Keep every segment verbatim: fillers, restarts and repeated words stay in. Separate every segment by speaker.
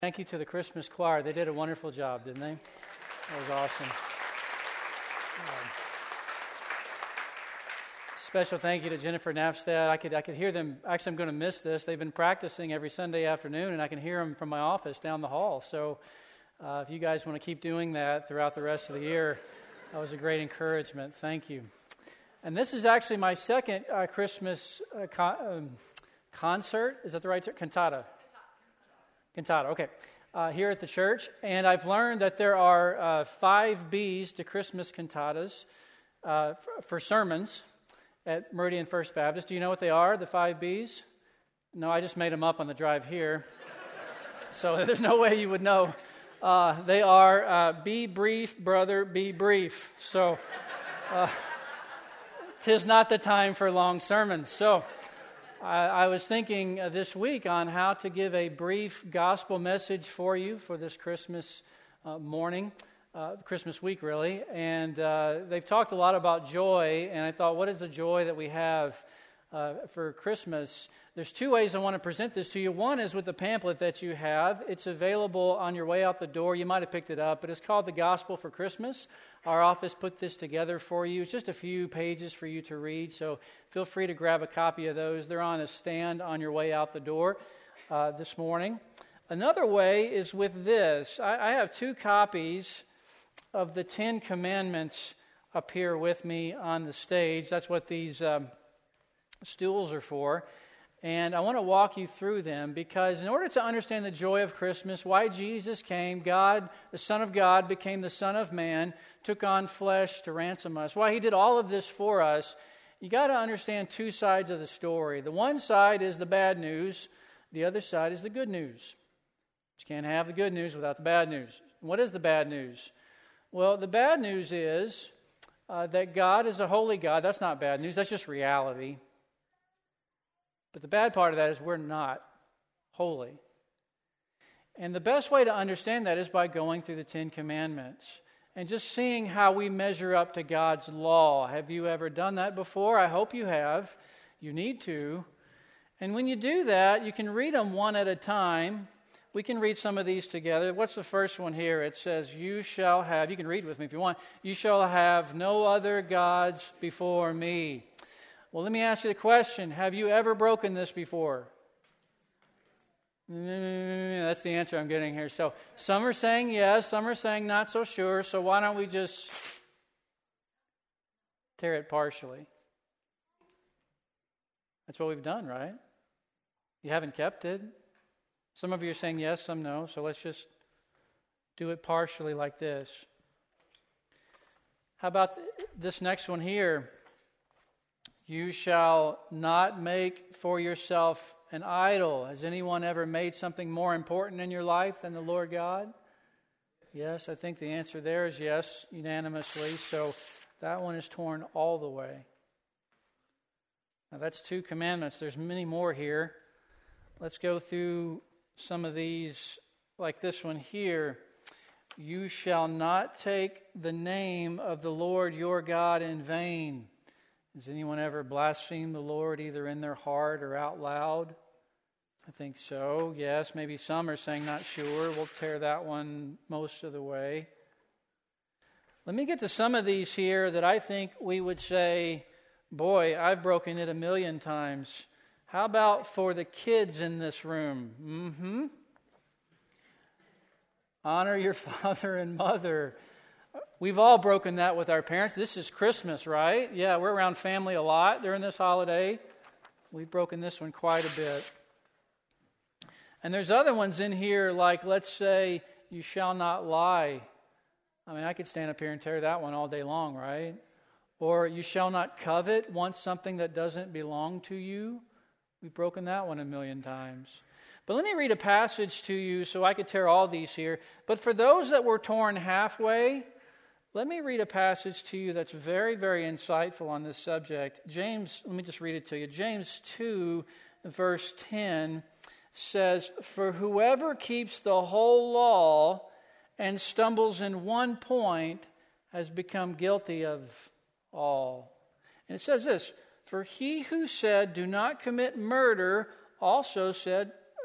Speaker 1: Thank you to the Christmas choir. They did a wonderful job, didn't they? That was awesome. Um, special thank you to Jennifer Knapstad. I could I could hear them. Actually, I'm going to miss this. They've been practicing every Sunday afternoon, and I can hear them from my office down the hall. So uh, if you guys want to keep doing that throughout the rest of the year, that was a great encouragement. Thank you. And this is actually my second uh, Christmas uh, con- um, concert. Is that the right term? Cantata. Cantata, okay, uh, here at the church. And I've learned that there are uh, five B's to Christmas cantatas uh, for, for sermons at Meridian First Baptist. Do you know what they are, the five B's? No, I just made them up on the drive here. So there's no way you would know. Uh, they are uh, be brief, brother, be brief. So uh, 'tis not the time for long sermons. So I, I was thinking uh, this week on how to give a brief gospel message for you for this Christmas uh, morning, uh, Christmas week really, and uh, they've talked a lot about joy, and I thought, what is the joy that we have uh, for Christmas? There's two ways I want to present this to you. One is with the pamphlet that you have. It's available on your way out the door. You might have picked it up, but it's called The Gospel for Christmas. Our office put this together for you. It's just a few pages for you to read, so feel free to grab a copy of those. They're on a stand on your way out the door uh, this morning. Another way is with this. I, I have two copies of the Ten Commandments up here with me on the stage. That's what these um, stools are for. And I want to walk you through them because in order to understand the joy of Christmas, why Jesus came, God, the Son of God, became the Son of Man, took on flesh to ransom us, why he did all of this for us, you got to understand two sides of the story. The one side is the bad news. The other side is the good news. You can't have the good news without the bad news. What is the bad news? Well, the bad news is uh, that God is a holy God. That's not bad news. That's just reality. But the bad part of that is we're not holy. And the best way to understand that is by going through the Ten Commandments and just seeing how we measure up to God's law. Have you ever done that before? I hope you have. You need to. And when you do that, you can read them one at a time. We can read some of these together. What's the first one here? It says, you shall have, you can read with me if you want, you shall have no other gods before me. Well, let me ask you the question. Have you ever broken this before? That's the answer I'm getting here. So some are saying yes, some are saying not so sure. So why don't we just tear it partially? That's what we've done, right? You haven't kept it. Some of you are saying yes, some no. So let's just do it partially like this. How about this next one here? You shall not make for yourself an idol. Has anyone ever made something more important in your life than the Lord God? Yes, I think the answer there is yes, unanimously. So that one is torn all the way. Now that's two commandments. There's many more here. Let's go through some of these, like this one here. You shall not take the name of the Lord your God in vain. Has anyone ever blasphemed the Lord either in their heart or out loud? I think so. Yes, maybe some are saying not sure. We'll tear that one most of the way. Let me get to some of these here that I think we would say, boy, I've broken it a million times. How about for the kids in this room? Mm-hmm. Honor your father and mother. We've all broken that with our parents. This is Christmas, right? Yeah, we're around family a lot during this holiday. We've broken this one quite a bit. And there's other ones in here like, let's say, you shall not lie. I mean, I could stand up here and tear that one all day long, right? Or you shall not covet, want something that doesn't belong to you. We've broken that one a million times. But let me read a passage to you so I could tear all these here. But for those that were torn halfway, let me read a passage to you that's very, very insightful on this subject. James, let me just read it to you. James two, verse ten says, for whoever keeps the whole law and stumbles in one point has become guilty of all. And it says this, for he who said, do not commit murder, also said,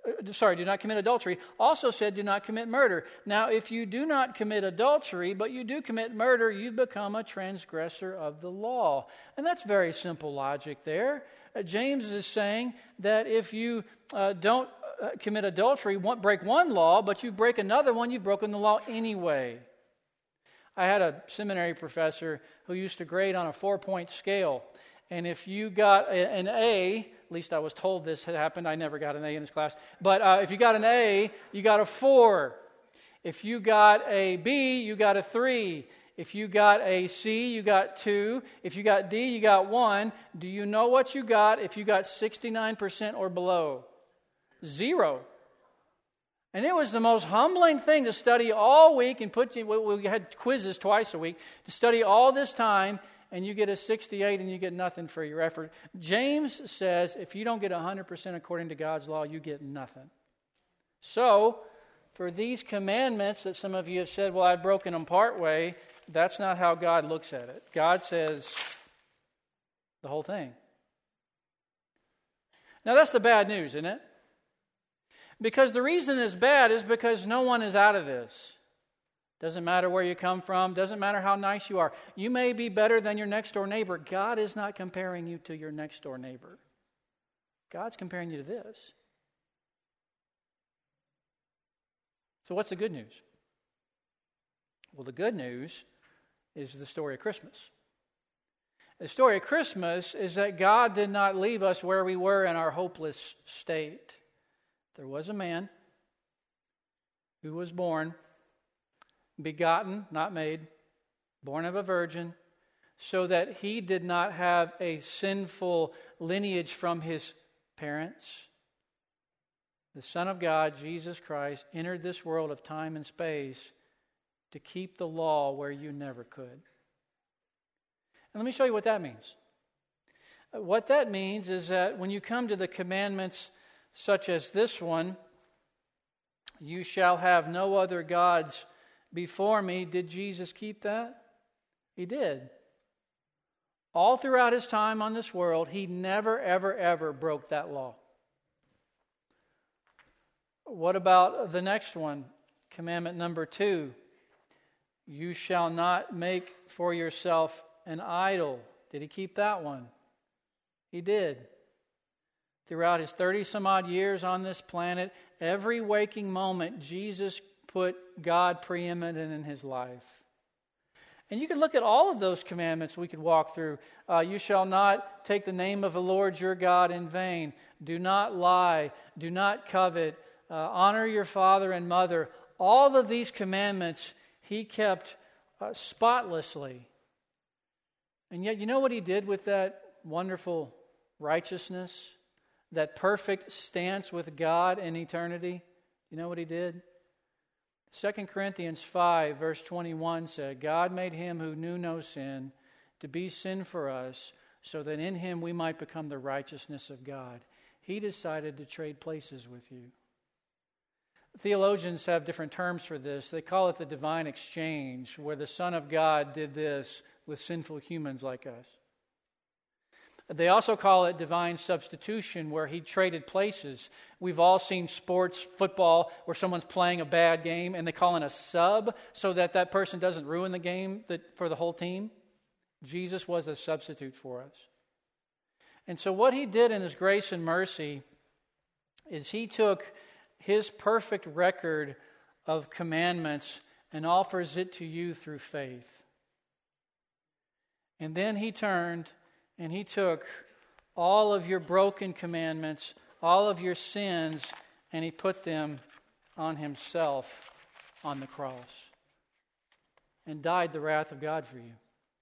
Speaker 1: uh, sorry, do not commit adultery, also said, do not commit murder. Now, if you do not commit adultery, but you do commit murder, you've become a transgressor of the law. And that's very simple logic there. Uh, James is saying that if you uh, don't uh, commit adultery, won't break one law, but you break another one, you've broken the law anyway. I had a seminary professor who used to grade on a four-point scale. And if you got a, an A, at least I was told this had happened, I never got an A in his class, but uh, if you got an A, you got a four. If you got a B, you got a three. If you got a C, you got two. If you got D, you got one. Do you know what you got if you got sixty-nine percent or below? Zero. And it was the most humbling thing to study all week and put you, we had quizzes twice a week, to study all this time, and you get a sixty-eight and you get nothing for your effort. James says if you don't get one hundred percent according to God's law, you get nothing. So, for these commandments that some of you have said, well, I've broken them part way, that's not how God looks at it. God says the whole thing. Now, that's the bad news, isn't it? Because the reason it's bad is because no one is out of this. Doesn't matter where you come from. Doesn't matter how nice you are. You may be better than your next door neighbor. God is not comparing you to your next door neighbor. God's comparing you to this. So what's the good news? Well, the good news is the story of Christmas. The story of Christmas is that God did not leave us where we were in our hopeless state. There was a man who was born, begotten, not made, born of a virgin, so that he did not have a sinful lineage from his parents. The Son of God, Jesus Christ, entered this world of time and space to keep the law where you never could. And let me show you what that means. What that means is that when you come to the commandments such as this one, you shall have no other gods before me. Did Jesus keep that? He did. All throughout his time on this world, he never, ever, ever broke that law. What about the next one? Commandment number two. You shall not make for yourself an idol. Did he keep that one? He did. Throughout his thirty some odd years on this planet, every waking moment, Jesus put God preeminent in his life. And you could look at all of those commandments we could walk through. Uh, you shall not take the name of the Lord your God in vain. Do not lie. Do not covet. Uh, honor your father and mother. All of these commandments he kept uh, spotlessly. And yet, you know what he did with that wonderful righteousness? That perfect stance with God in eternity? You know what he did? Second Corinthians five, verse twenty-one said, God made him who knew no sin to be sin for us, so that in him we might become the righteousness of God. He decided to trade places with you. Theologians have different terms for this. They call it the divine exchange, where the Son of God did this with sinful humans like us. They also call it divine substitution, where he traded places. We've all seen sports, football, where someone's playing a bad game and they call in a sub so that that person doesn't ruin the game that, for the whole team. Jesus was a substitute for us. And so what he did in his grace and mercy is he took his perfect record of commandments and offers it to you through faith. And then he turned and he took all of your broken commandments, all of your sins, and he put them on himself on the cross and died the wrath of God for you.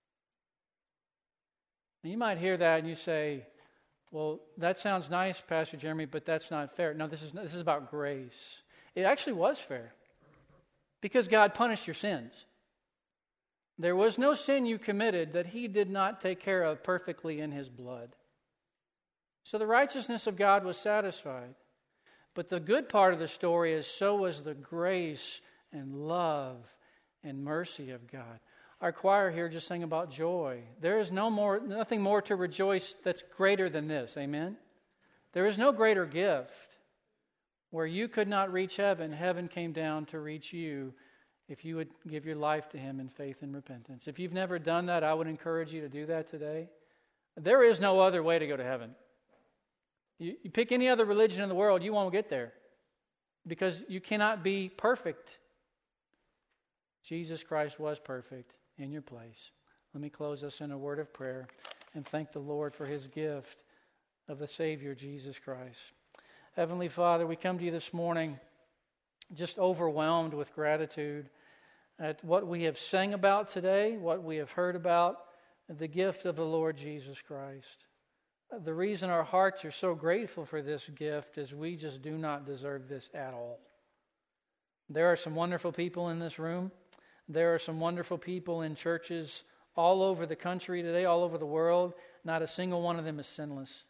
Speaker 1: And you might hear that and you say, well, that sounds nice, Pastor Jeremy, but that's not fair. No, this is this is about grace. It actually was fair because God punished your sins. There was no sin you committed that he did not take care of perfectly in his blood. So the righteousness of God was satisfied. But the good part of the story is so was the grace and love and mercy of God. Our choir here just sang about joy. There is no more, nothing more to rejoice that's greater than this. Amen? There is no greater gift Where you could not reach heaven, heaven came down to reach you if you would give your life to Him in faith and repentance. If you've never done that, I would encourage you to do that today. There is no other way to go to heaven. You, you pick any other religion in the world, you won't get there because you cannot be perfect. Jesus Christ was perfect in your place. Let me close us in a word of prayer and thank the Lord for His gift of the Savior, Jesus Christ. Heavenly Father, we come to you this morning just overwhelmed with gratitude at what we have sang about today, what we have heard about, the gift of the Lord Jesus Christ. The reason our hearts are so grateful for this gift is we just do not deserve this at all. There are some wonderful people in this room. There are some wonderful people in churches all over the country today, all over the world. Not a single one of them is sinless.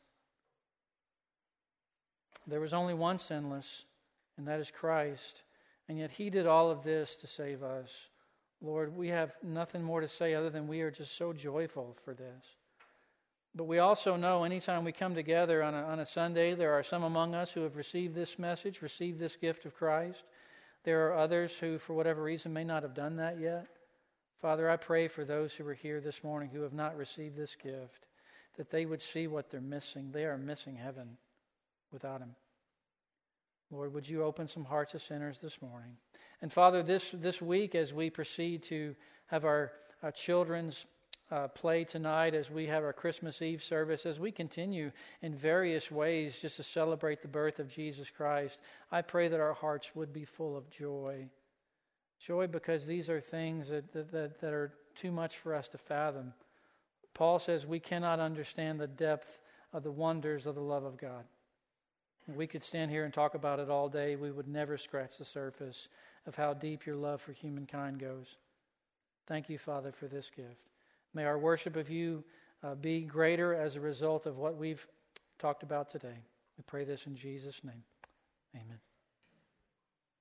Speaker 1: There was only one sinless, and that is Christ. And yet He did all of this to save us. Lord, we have nothing more to say other than we are just so joyful for this. But we also know anytime we come together on a, on a Sunday, there are some among us who have received this message, received this gift of Christ. There are others who, for whatever reason, may not have done that yet. Father, I pray for those who are here this morning who have not received this gift, that they would see what they're missing. They are missing heaven without Him. Lord, would you open some hearts of sinners this morning? And Father, this, this week as we proceed to have our, our children's uh, play tonight, as we have our Christmas Eve service, as we continue in various ways just to celebrate the birth of Jesus Christ, I pray that our hearts would be full of joy. Joy because these are things that, that, that, that are too much for us to fathom. Paul says we cannot understand the depth of the wonders of the love of God. We could stand here and talk about it all day. We would never scratch the surface of how deep your love for humankind goes. Thank you, Father, for this gift. May our worship of you uh, be greater as a result of what we've talked about today. We pray this in Jesus' name. Amen.